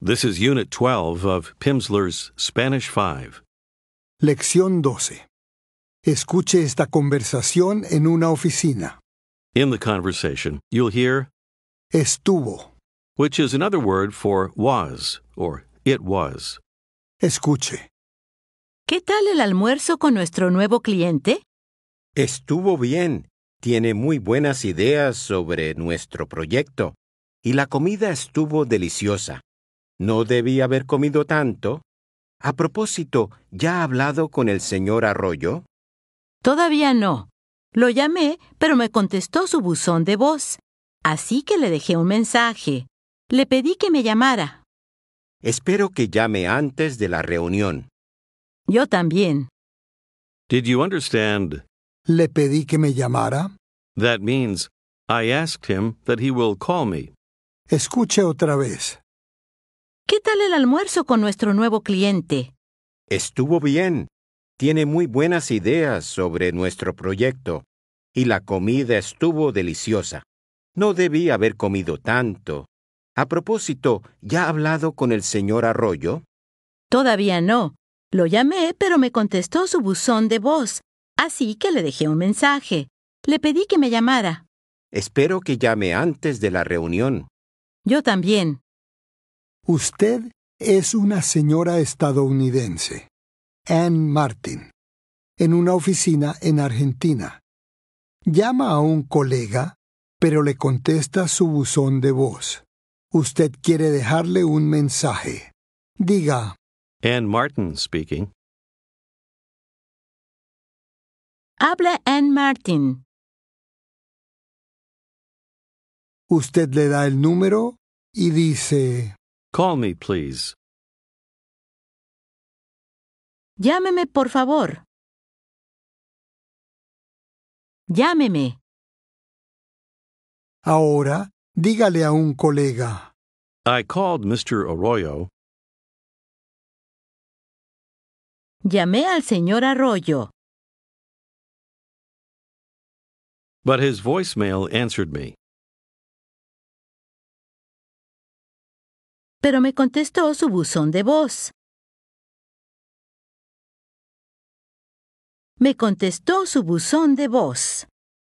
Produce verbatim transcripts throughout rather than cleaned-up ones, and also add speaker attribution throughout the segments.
Speaker 1: This is Unit twelve of Pimsleur's Spanish five.
Speaker 2: Lección doce. Escuche esta conversación en una oficina.
Speaker 1: In the conversation, you'll hear
Speaker 2: Estuvo.
Speaker 1: which is another word for was or it was.
Speaker 2: Escuche.
Speaker 3: ¿Qué tal el almuerzo con nuestro nuevo cliente?
Speaker 4: Estuvo bien. Tiene muy buenas ideas sobre nuestro proyecto. Y la comida estuvo deliciosa. No debí haber comido tanto. A propósito, ¿ya ha hablado con el señor Arroyo?
Speaker 3: Todavía no. Lo llamé, pero me contestó su buzón de voz. Así que le dejé un mensaje. Le pedí que me llamara.
Speaker 4: Espero que llame antes de la reunión.
Speaker 3: Yo también.
Speaker 1: Did you understand?
Speaker 2: Le pedí que me llamara.
Speaker 1: That means I asked him that he will call me.
Speaker 2: Escuche otra vez.
Speaker 3: ¿Qué tal el almuerzo con nuestro nuevo cliente?
Speaker 4: Estuvo bien. Tiene muy buenas ideas sobre nuestro proyecto. Y la comida estuvo deliciosa. No debí haber comido tanto. A propósito, ¿ya ha hablado con el señor Arroyo?
Speaker 3: Todavía no. Lo llamé, pero me contestó su buzón de voz. Así que le dejé un mensaje. Le pedí que me llamara.
Speaker 4: Espero que llame antes de la reunión.
Speaker 3: Yo también.
Speaker 2: Usted es una señora estadounidense, Ann Martin, en una oficina en Argentina. Llama a un colega, pero le contesta su buzón de voz. Usted quiere dejarle un mensaje. Diga,
Speaker 1: Ann Martin speaking.
Speaker 3: Habla Ann Martin.
Speaker 2: usted le da el número y dice,
Speaker 1: Call me, please.
Speaker 3: Llámeme, por favor. Llámeme.
Speaker 2: ahora dígale a un colega,
Speaker 1: I called Mister Arroyo.
Speaker 3: Llamé al señor Arroyo,
Speaker 1: But his voicemail answered me.
Speaker 3: pero me contestó su buzón de voz. Me contestó su buzón de voz.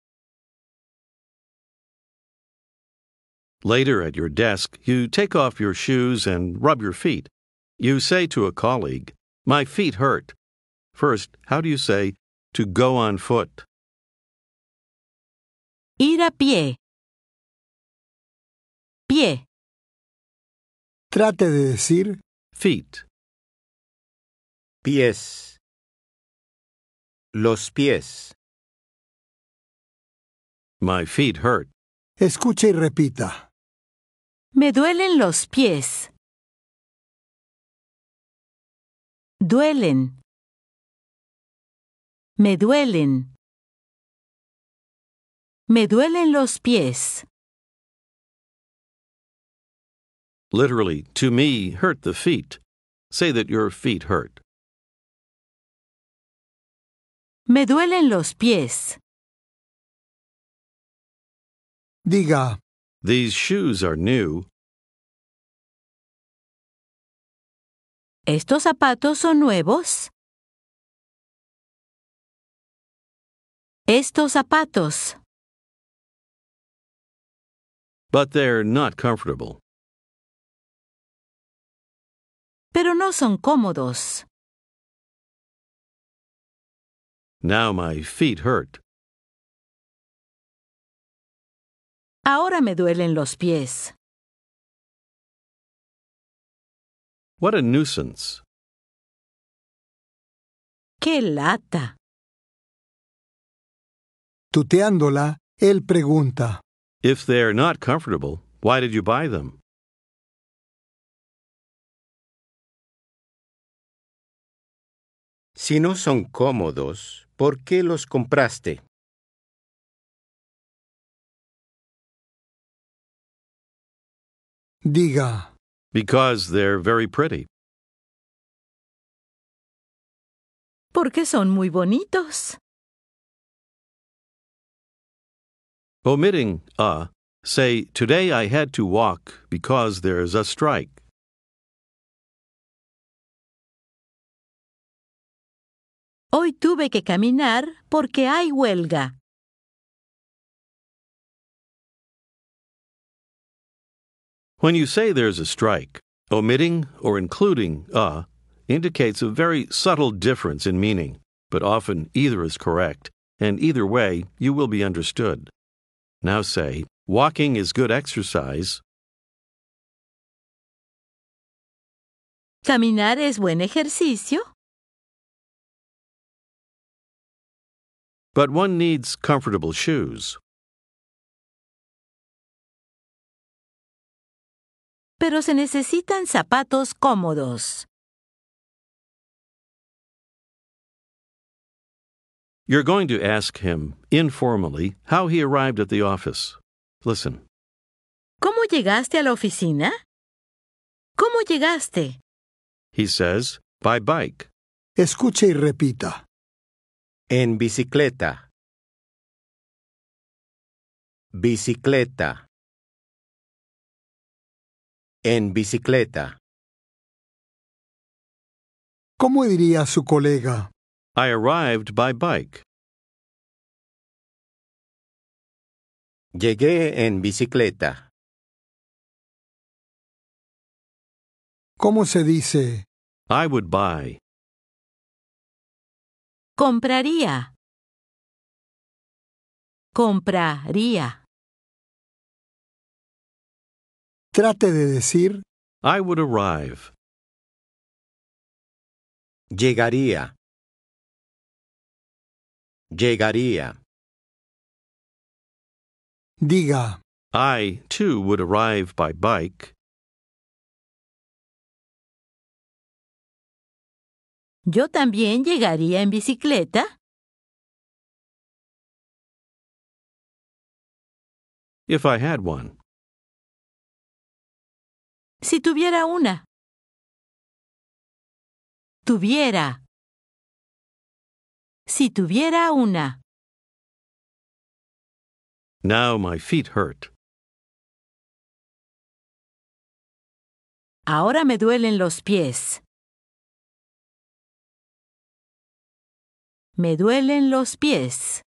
Speaker 1: Later at your desk, you take off your shoes and rub your feet. You say to a colleague, My feet hurt. First, how do you say to go on foot?
Speaker 3: Ir a pie. Pie.
Speaker 2: trate de decir,
Speaker 1: Feet.
Speaker 4: Pies. Los pies.
Speaker 1: My feet hurt.
Speaker 2: escuche y repita.
Speaker 3: Me duelen los pies. Duelen. Me duelen. Me duelen los pies.
Speaker 1: Literally, to me hurt the feet. Say that your feet hurt.
Speaker 3: Me duelen los pies.
Speaker 2: Diga,
Speaker 1: These shoes are new.
Speaker 3: ¿Estos zapatos son nuevos? Estos zapatos.
Speaker 1: But they're not comfortable.
Speaker 3: Pero no son cómodos.
Speaker 1: Now my feet hurt.
Speaker 3: Ahora me duelen los pies.
Speaker 1: What a nuisance.
Speaker 3: ¡Qué lata!
Speaker 2: tuteándola, él pregunta,
Speaker 1: If they're not comfortable, why did you buy them?
Speaker 4: Si no son cómodos, ¿por qué los compraste?
Speaker 2: diga,
Speaker 1: Because they're very pretty.
Speaker 3: Porque son muy bonitos.
Speaker 1: Omitting a, say, Today I had to walk because there's a strike.
Speaker 3: Hoy tuve que caminar porque hay huelga.
Speaker 1: When you say there's a strike, omitting or including a indicates a very subtle difference in meaning, but often either is correct, and either way you will be understood. Now say, walking is good exercise.
Speaker 3: ¿Caminar es buen ejercicio?
Speaker 1: But one needs comfortable shoes.
Speaker 3: Pero se necesitan zapatos cómodos.
Speaker 1: You're going to ask him, informally, how he arrived at the office. Listen.
Speaker 3: ¿Cómo llegaste a la oficina? ¿Cómo llegaste?
Speaker 1: He says, by bike.
Speaker 2: Escuche y repita.
Speaker 4: En bicicleta. Bicicleta. En bicicleta.
Speaker 2: ¿Cómo diría su colega?
Speaker 1: I arrived by bike.
Speaker 4: Llegué en bicicleta.
Speaker 2: ¿Cómo se dice?
Speaker 1: I would buy.
Speaker 3: Compraría. Compraría.
Speaker 2: Trate de decir,
Speaker 1: I would arrive.
Speaker 4: Llegaría. Llegaría.
Speaker 2: diga,
Speaker 1: I, too, would arrive by bike.
Speaker 3: ¿Yo también llegaría en bicicleta?
Speaker 1: If I had one.
Speaker 3: Si tuviera una. Tuviera. Si tuviera una.
Speaker 1: Now my feet hurt.
Speaker 3: Ahora me duelen los pies. Me duelen los pies.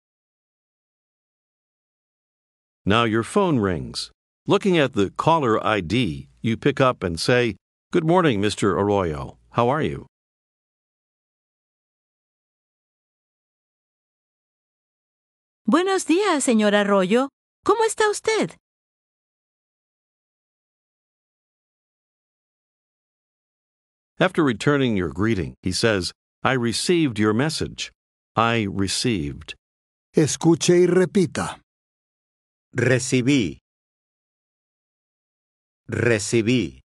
Speaker 1: Now your phone rings. Looking at the caller I D, you pick up and say, Good morning, Mister Arroyo. How are you?
Speaker 3: Buenos días, señor Arroyo. ¿Cómo está usted?
Speaker 1: After returning your greeting, he says, I received your message. I received.
Speaker 2: escuche y repita.
Speaker 4: Recibí. Recibí.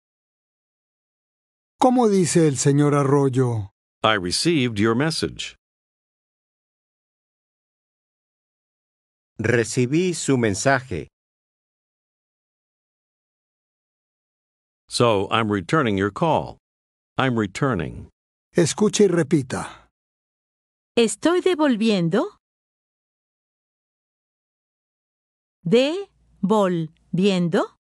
Speaker 2: ¿Cómo dice el señor Arroyo?
Speaker 1: I received your message.
Speaker 4: Recibí su mensaje.
Speaker 1: So I'm returning your call. I'm returning.
Speaker 2: Escuche y repita.
Speaker 3: ¿Estoy devolviendo? ¿Devolviendo?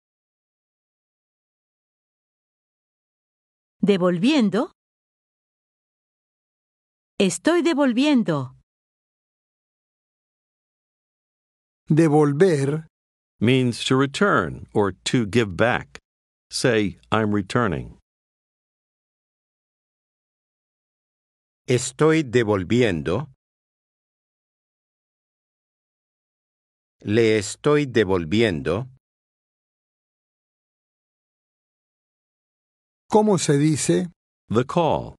Speaker 3: ¿Devolviendo? Estoy devolviendo.
Speaker 2: Devolver
Speaker 1: Means to return or to give back. Say, I'm returning.
Speaker 4: Estoy devolviendo. Le estoy devolviendo.
Speaker 2: ¿Cómo se dice?
Speaker 1: The call.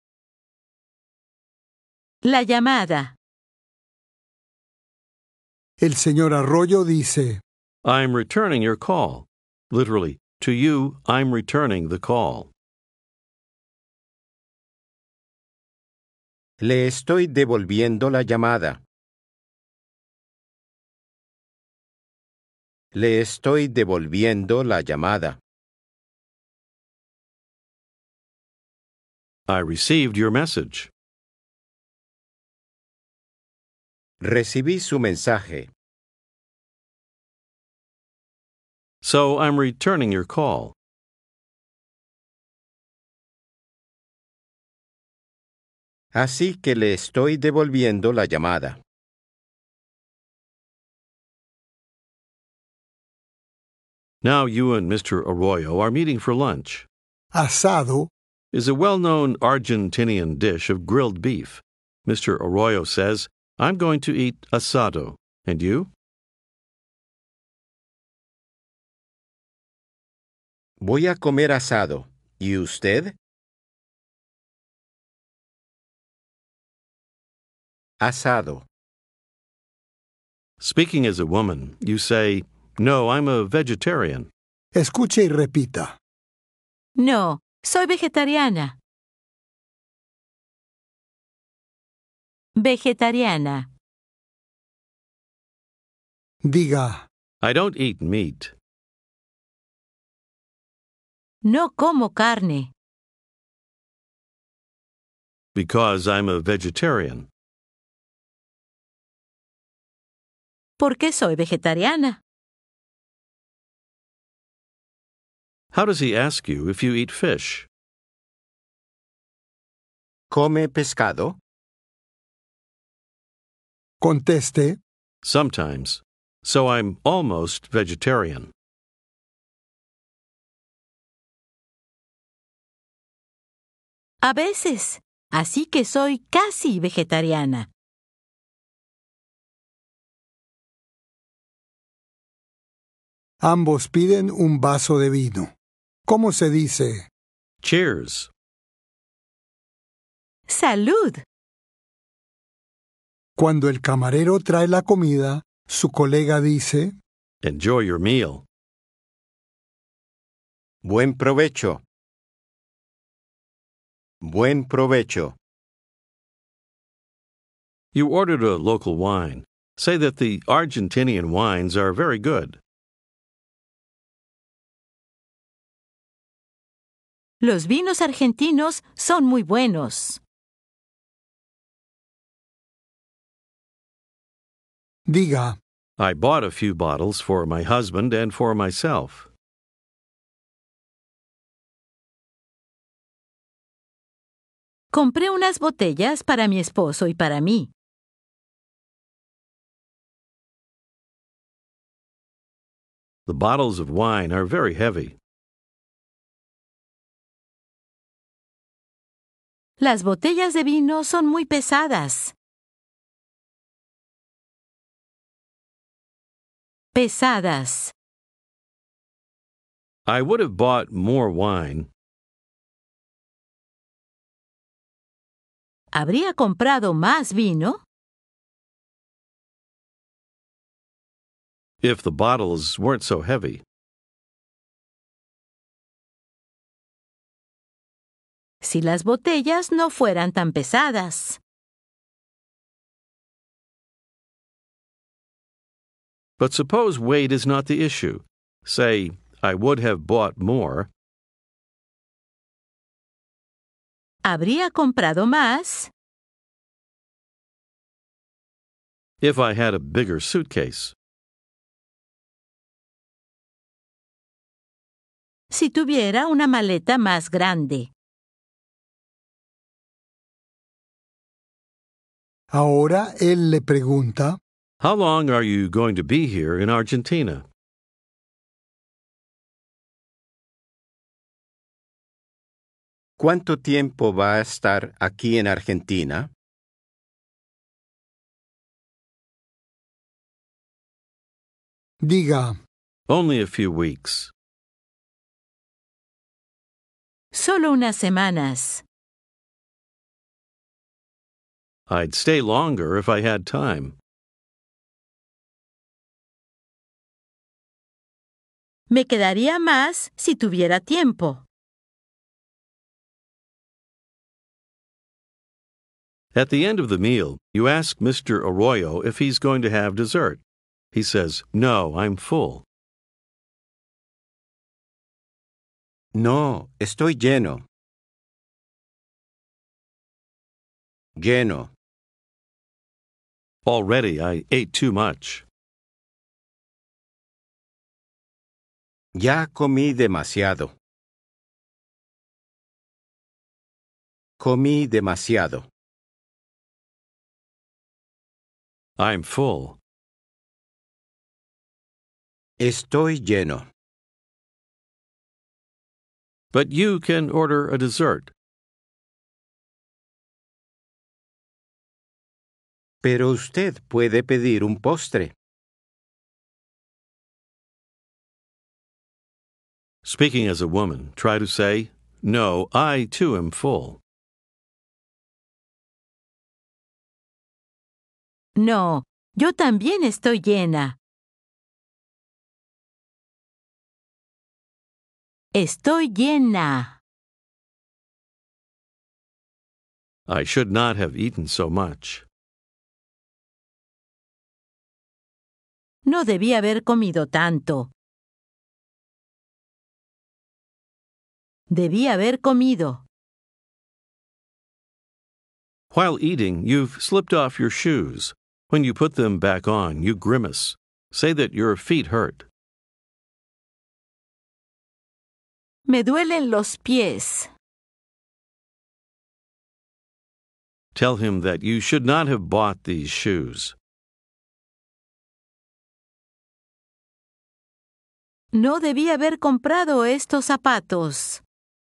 Speaker 3: La llamada.
Speaker 2: El señor Arroyo dice,
Speaker 1: I'm returning your call. Literally, to you, I'm returning the call.
Speaker 4: Le estoy devolviendo la llamada. Le estoy devolviendo la llamada.
Speaker 1: I received your message.
Speaker 4: Recibí su mensaje.
Speaker 1: So I'm returning your call.
Speaker 4: Así que le estoy devolviendo la llamada.
Speaker 1: Now you and Mister Arroyo are meeting for lunch.
Speaker 2: Asado
Speaker 1: Is a well-known Argentinian dish of grilled beef. Mister Arroyo says, I'm going to eat asado. And you?
Speaker 4: Voy a comer asado. ¿Y usted? Asado.
Speaker 1: Speaking as a woman, you say, No, I'm a vegetarian.
Speaker 2: Escuche y repita.
Speaker 3: No, soy vegetariana. Vegetariana.
Speaker 2: Diga.
Speaker 1: I don't eat meat.
Speaker 3: No como carne.
Speaker 1: Because I'm a vegetarian.
Speaker 3: Porque soy vegetariana.
Speaker 1: How does he ask you if you eat fish?
Speaker 4: ¿Come pescado?
Speaker 2: Conteste.
Speaker 1: Sometimes. So I'm almost vegetarian.
Speaker 3: A veces. Así que soy casi vegetariana.
Speaker 2: Ambos piden un vaso de vino. ¿Cómo se dice?
Speaker 1: Cheers.
Speaker 3: ¡Salud!
Speaker 2: Cuando el camarero trae la comida, su colega dice,
Speaker 1: Enjoy your meal.
Speaker 4: Buen provecho. Buen provecho.
Speaker 1: You ordered a local wine. Say that the Argentinian wines are very good.
Speaker 3: Los vinos argentinos son muy buenos.
Speaker 2: diga,
Speaker 1: I bought a few bottles for my husband and for myself.
Speaker 3: Compré unas botellas para mi esposo y para mí.
Speaker 1: The bottles of wine are very heavy.
Speaker 3: Las botellas de vino son muy pesadas. Pesadas.
Speaker 1: I would have bought more wine.
Speaker 3: ¿Habría comprado más vino?
Speaker 1: If the bottles weren't so heavy.
Speaker 3: Si las botellas no fueran tan pesadas.
Speaker 1: But suppose weight is not the issue. Say, I would have bought more.
Speaker 3: ¿Habría comprado más?
Speaker 1: If I had a bigger suitcase.
Speaker 3: Si tuviera una maleta más grande.
Speaker 2: Ahora él le pregunta,
Speaker 1: How long are you going to be here in Argentina?
Speaker 4: ¿Cuánto tiempo va a estar aquí en Argentina?
Speaker 2: diga,
Speaker 1: Only a few weeks.
Speaker 3: Solo unas semanas.
Speaker 1: I'd stay longer if I had time.
Speaker 3: Me quedaría más si tuviera tiempo.
Speaker 1: At the end of the meal, you ask Mister Arroyo if he's going to have dessert. He says, No, I'm full.
Speaker 4: No, estoy lleno. Lleno.
Speaker 1: Already I ate too much.
Speaker 4: Ya comí demasiado. Comí demasiado.
Speaker 1: I'm full.
Speaker 4: Estoy lleno.
Speaker 1: But you can order a dessert.
Speaker 4: Pero usted puede pedir un postre.
Speaker 1: Speaking as a woman, try to say, no, I too am full.
Speaker 3: No, yo también estoy llena. Estoy llena.
Speaker 1: I should not have eaten so much.
Speaker 3: No debí haber comido tanto. Debí haber comido.
Speaker 1: While eating, you've slipped off your shoes. When you put them back on, you grimace. Say that your feet hurt.
Speaker 3: Me duelen los pies.
Speaker 1: Tell him that you should not have bought these shoes.
Speaker 3: No debí haber comprado estos zapatos.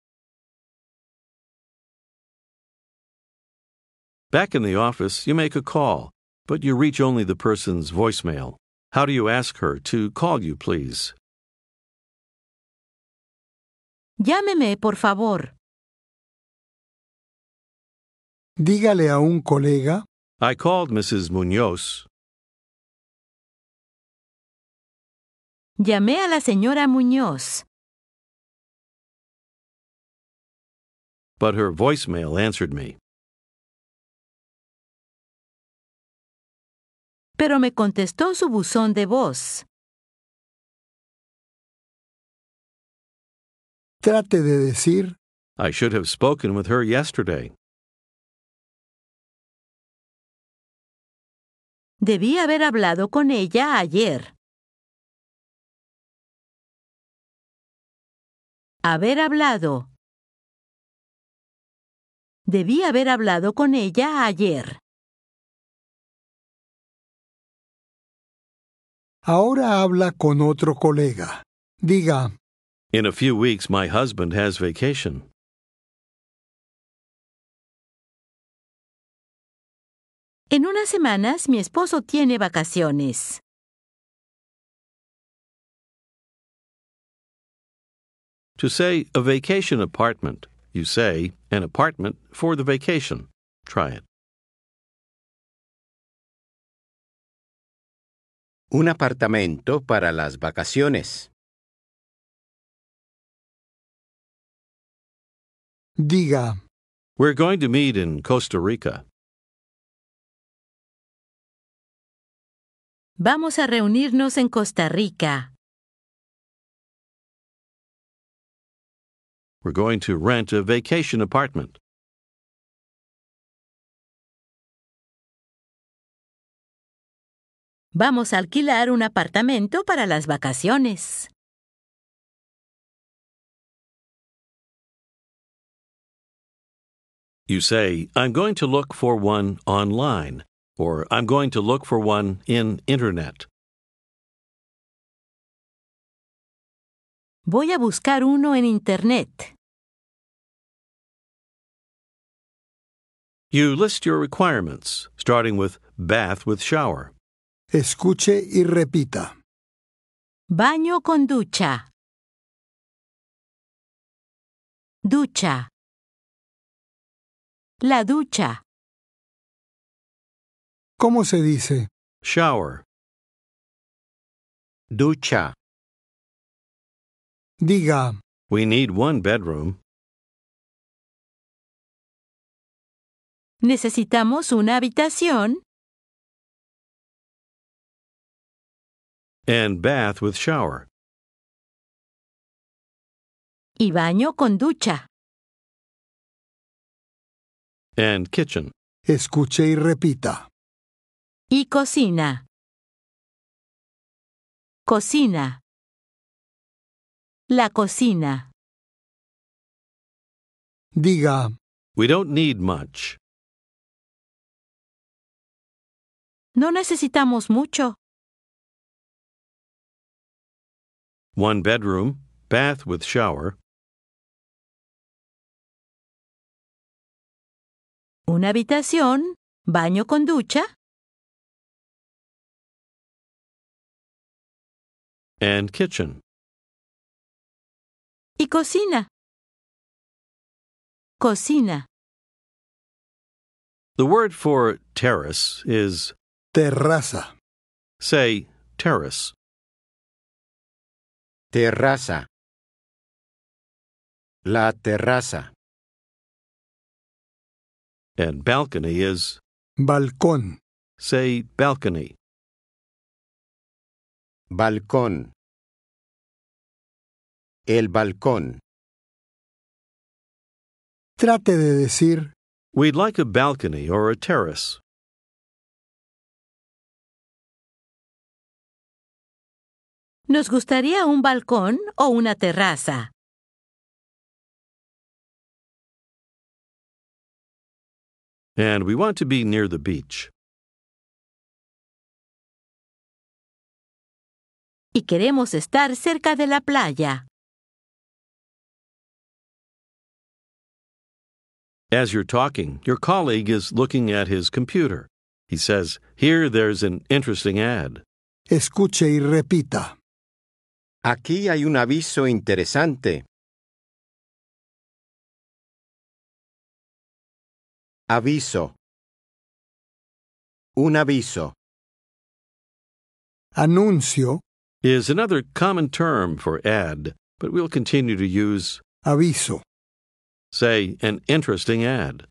Speaker 1: Back in the office, you make a call, but you reach only the person's voicemail. How do you ask her to call you, please?
Speaker 3: Llámeme, por favor.
Speaker 2: Dígale a un colega,
Speaker 1: I called Missus Muñoz.
Speaker 3: Llamé a la señora Muñoz,
Speaker 1: But her voicemail answered me.
Speaker 3: pero me contestó su buzón de voz.
Speaker 2: trate de decir,
Speaker 1: I should have spoken with her yesterday.
Speaker 3: Debí haber hablado con ella ayer. Haber hablado. Debí haber hablado con ella ayer.
Speaker 2: ahora habla con otro colega. Diga,
Speaker 1: In a few weeks, my husband has vacation.
Speaker 3: En unas semanas mi esposo tiene vacaciones.
Speaker 1: To say a vacation apartment, you say an apartment for the vacation. Try it.
Speaker 4: Un apartamento para las vacaciones.
Speaker 2: diga,
Speaker 1: We're going to meet in Costa Rica.
Speaker 3: Vamos a reunirnos en Costa Rica.
Speaker 1: We're going to rent a vacation apartment.
Speaker 3: Vamos a alquilar un apartamento para las vacaciones.
Speaker 1: You say, I'm going to look for one online, or I'm going to look for one in Internet.
Speaker 3: Voy a buscar uno en Internet.
Speaker 1: You list your requirements, starting with bath with shower.
Speaker 2: escuche y repita.
Speaker 3: Baño con ducha. Ducha. La ducha.
Speaker 2: ¿Cómo se dice?
Speaker 1: Shower.
Speaker 4: Ducha.
Speaker 2: Diga,
Speaker 1: We need one bedroom.
Speaker 3: Necesitamos una habitación
Speaker 1: And bath with shower.
Speaker 3: y baño con ducha.
Speaker 1: And kitchen.
Speaker 2: escuche y repita.
Speaker 3: Y cocina. Cocina. La cocina.
Speaker 2: Diga,
Speaker 1: We don't need much.
Speaker 3: No necesitamos mucho.
Speaker 1: One bedroom, bath with shower.
Speaker 3: Una habitación, baño con ducha.
Speaker 1: And kitchen.
Speaker 3: Y cocina. Cocina.
Speaker 1: The word for terrace is,
Speaker 2: terraza,
Speaker 1: say, terrace.
Speaker 4: Terraza. La terraza.
Speaker 1: And balcony is,
Speaker 2: balcón,
Speaker 1: say, balcony.
Speaker 4: Balcón. El balcón.
Speaker 2: trate de decir
Speaker 1: We'd like a balcony or a terrace.
Speaker 3: Nos gustaría un balcón o una terraza.
Speaker 1: And we want to be near the beach.
Speaker 3: Y queremos estar cerca de la playa.
Speaker 1: As you're talking, your colleague is looking at his computer. He says, "Here there's an interesting ad."
Speaker 2: escuche y repita.
Speaker 4: Aquí hay un aviso interesante. Aviso. Un aviso.
Speaker 2: Anuncio,
Speaker 1: Is another common term for ad, but we'll continue to use,
Speaker 2: aviso.
Speaker 1: say, an interesting ad.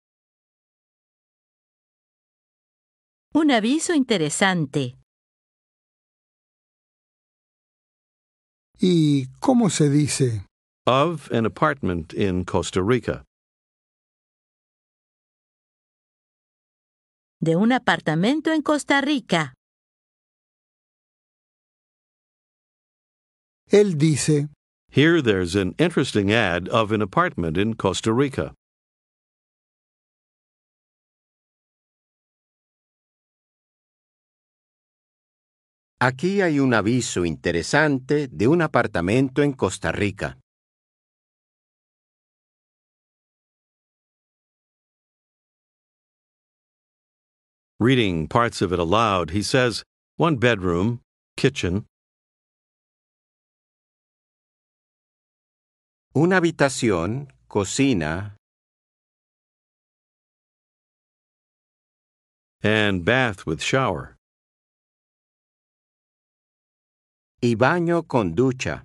Speaker 3: Un aviso interesante.
Speaker 2: ¿Y cómo se dice?
Speaker 1: Of an apartment in Costa Rica.
Speaker 3: De un apartamento en Costa Rica.
Speaker 2: Él dice,
Speaker 1: Here there's an interesting ad of an apartment in Costa Rica.
Speaker 4: Aquí hay un aviso interesante de un apartamento en Costa Rica.
Speaker 1: Reading parts of it aloud, he says, one bedroom, kitchen,
Speaker 4: Una habitación, cocina,
Speaker 1: and bath with shower.
Speaker 4: y baño con ducha.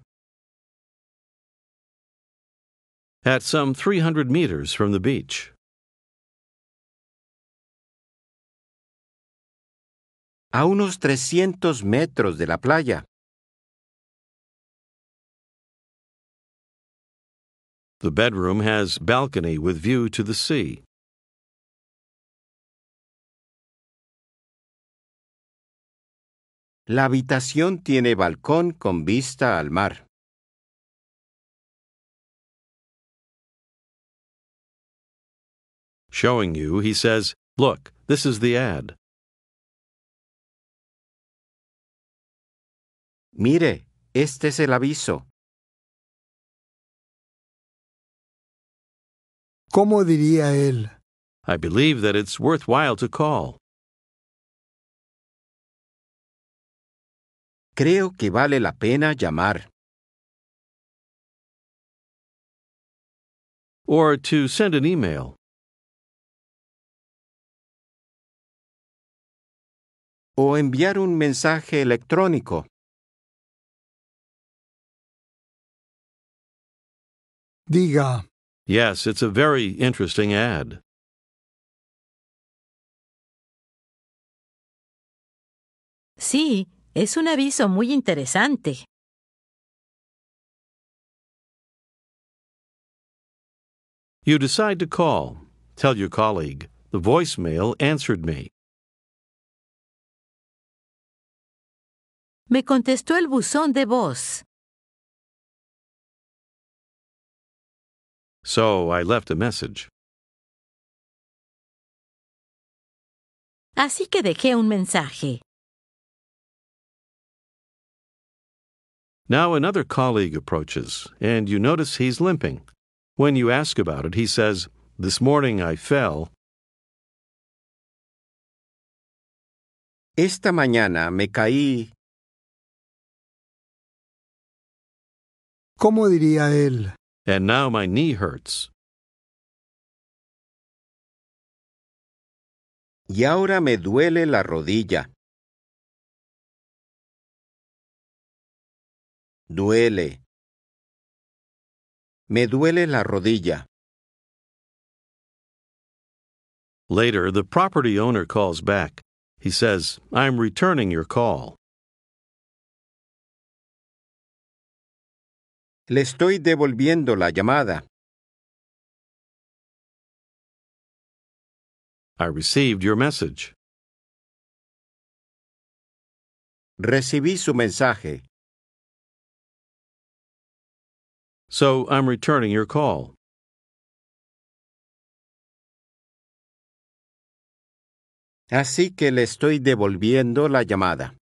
Speaker 1: At some three hundred meters from the beach.
Speaker 4: A unos trescientos metros de la playa.
Speaker 1: The bedroom has balcony with view to the sea.
Speaker 4: La habitación tiene balcón con vista al mar.
Speaker 1: Showing you, he says, "Look, this is the ad."
Speaker 4: Mire, este es el aviso.
Speaker 2: ¿cómo diría él?
Speaker 1: I believe that it's worthwhile to call.
Speaker 4: Creo que vale la pena llamar.
Speaker 1: Or to send an email.
Speaker 4: O enviar un mensaje electrónico.
Speaker 2: Diga,
Speaker 1: Yes, it's a very interesting ad.
Speaker 3: Sí, es un aviso muy interesante.
Speaker 1: You decide to call. Tell your colleague, "The voicemail answered me."
Speaker 3: Me contestó el buzón de voz.
Speaker 1: So I left a message.
Speaker 3: así que dejé un mensaje.
Speaker 1: Now another colleague approaches, and you notice he's limping. When you ask about it, he says, "This morning I fell."
Speaker 4: Esta mañana me caí.
Speaker 2: ¿Cómo diría él?
Speaker 1: And now my knee hurts.
Speaker 4: Y ahora me duele la rodilla. Duele. Me duele la rodilla.
Speaker 1: Later, the property owner calls back. He says, "I'm returning your call."
Speaker 4: Le estoy devolviendo la llamada.
Speaker 1: I received your message.
Speaker 4: Recibí su mensaje.
Speaker 1: So I'm returning your call.
Speaker 4: Así que le estoy devolviendo la llamada.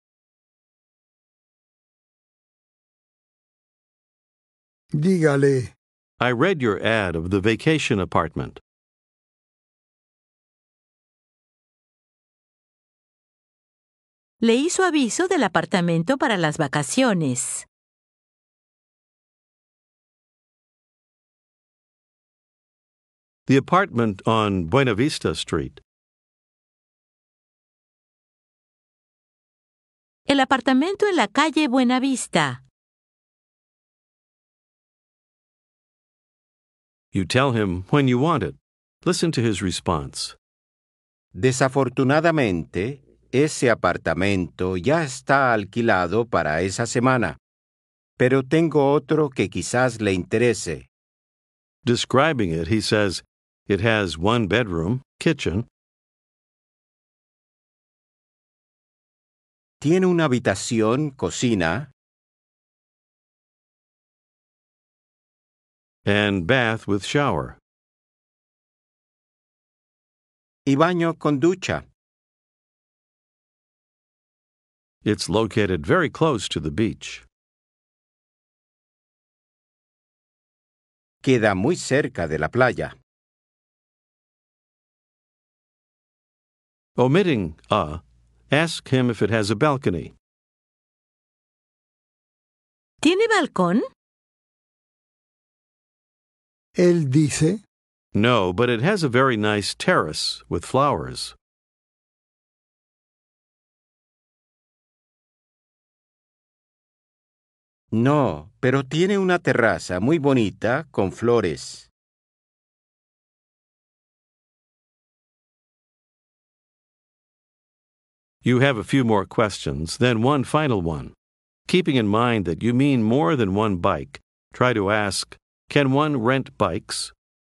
Speaker 2: Dígale,
Speaker 1: I read your ad of the vacation apartment.
Speaker 3: Leí su aviso del apartamento para las vacaciones.
Speaker 1: The apartment on Buena Vista Street.
Speaker 3: El apartamento en la calle Buenavista.
Speaker 1: You tell him when you want it. Listen to his response.
Speaker 4: Desafortunadamente, ese apartamento ya está alquilado para esa semana, pero tengo otro que quizás le interese.
Speaker 1: Describing it, he says, it has one bedroom, kitchen,
Speaker 4: Tiene una habitación, cocina,
Speaker 1: and bath with shower.
Speaker 4: y baño con ducha.
Speaker 1: It's located very close to the beach.
Speaker 4: Queda muy cerca de la playa.
Speaker 1: Omitting a, ask him if it has a balcony.
Speaker 3: ¿Tiene balcón?
Speaker 2: él dice,
Speaker 1: No, but it has a very nice terrace with flowers.
Speaker 4: No, pero tiene una terraza muy bonita con flores.
Speaker 1: You have a few more questions, then one final one. Keeping in mind that you mean more than one bike, try to ask, can one rent bikes?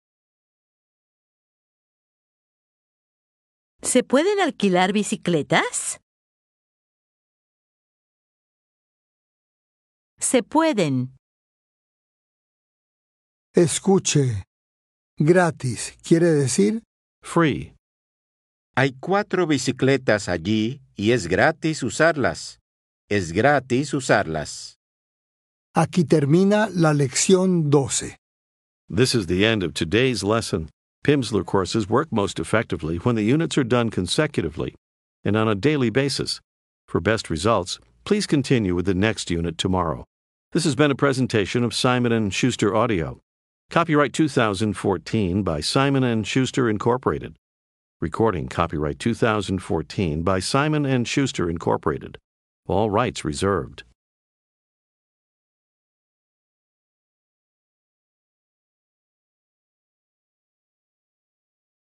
Speaker 3: ¿Se pueden alquilar bicicletas? Se pueden.
Speaker 2: escuche, gratis, quiere decir,
Speaker 1: Free.
Speaker 4: Hay cuatro bicicletas allí y es gratis usarlas. Es gratis usarlas.
Speaker 2: aquí termina la lección doce.
Speaker 1: This is the end of today's lesson. Pimsleur courses work most effectively when the units are done consecutively and on a daily basis. For best results, please continue with the next unit tomorrow. This has been a presentation of Simon and Schuster Audio. Copyright two thousand fourteen by Simon and Schuster Incorporated. Recording copyright two thousand fourteen by Simon and Schuster Incorporated. All rights reserved.